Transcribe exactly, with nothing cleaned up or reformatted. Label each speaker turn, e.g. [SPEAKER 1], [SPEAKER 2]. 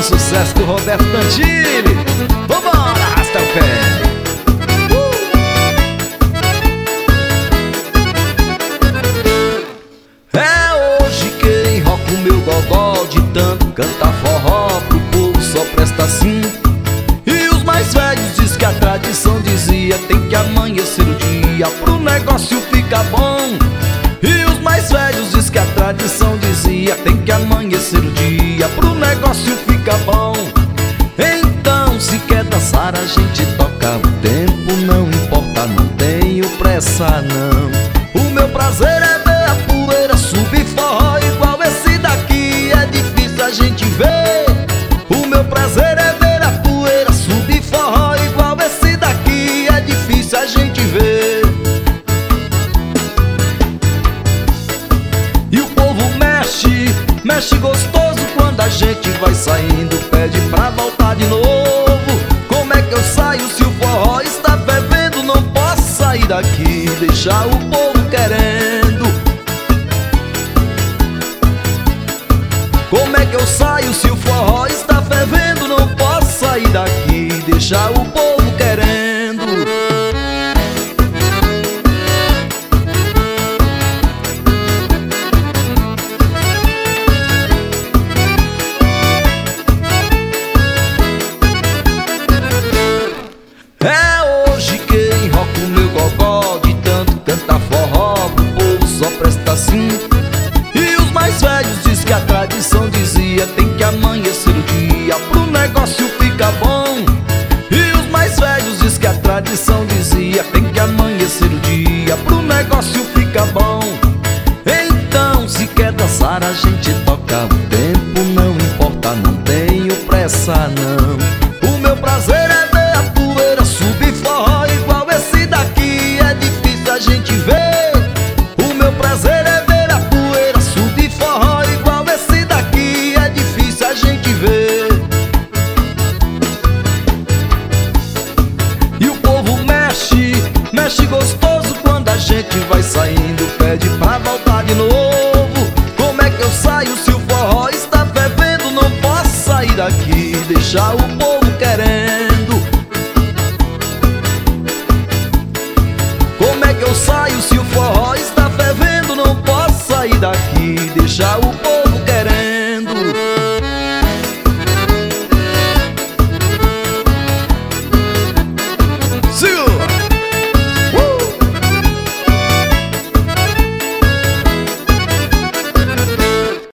[SPEAKER 1] sucesso do Roberto Tantini. Vambora, arrasta o pé. uh! É hoje que enroca o meu gogó, de tanto cantar forró pro povo só presta assim. E os mais velhos diz que a tradição dizia tem que amanhecer o dia pro negócio ficar bom. E os mais velhos diz que a tradição dizia tem que amanhecer o dia pro negócio ficar bom. Então se quer dançar a gente toca o tempo, não importa, não tenho pressa não. O meu prazer é ver a poeira subir forró igual esse daqui, é difícil a gente ver. O meu prazer é ver a poeira subir forró igual esse daqui, é difícil a gente ver. E o povo mexe, mexe gostoso quando a gente vai saindo, pede pra voltar de novo. Como é que eu saio se o forró está fervendo? Não posso sair daqui, deixar o povo querendo. Como é que eu saio se o forró está fervendo? Não posso sair daqui, deixar o povo querendo. É hoje que enroca o meu gogó, de tanto cantar forró pro povo só presta assim. E os mais velhos diz que a tradição dizia tem que amanhecer o dia pro negócio ficar bom. E os mais velhos diz que a tradição dizia tem que amanhecer o dia pro negócio ficar bom. Então se quer dançar a gente toca o tempo, não importa, não tenho pressa não. O meu prazer é ver a poeira subir forró igual esse daqui, é difícil a gente ver. O meu prazer é ver a poeira subir forró igual esse daqui, é difícil a gente ver. E o povo mexe, mexe gostoso quando a gente vai saindo, pede pra voltar de novo. Como é que eu saio se o forró está fervendo? Não posso sair daqui, deixar o povo querendo. Como é que eu saio se o forró está fervendo? Não posso sair daqui, deixar o